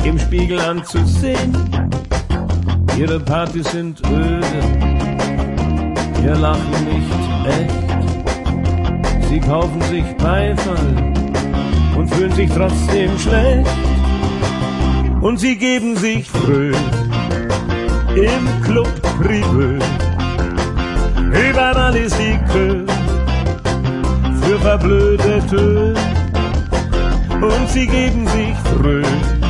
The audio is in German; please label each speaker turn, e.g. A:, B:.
A: im Spiegel anzusehen. Ihre Partys sind öde, ihr Lachen nicht echt. Sie kaufen sich Beifall und fühlen sich trotzdem schlecht. Und sie geben sich fröh im Club Privé. Überall ist die Kö für Verblödete. Und sie geben sich fröh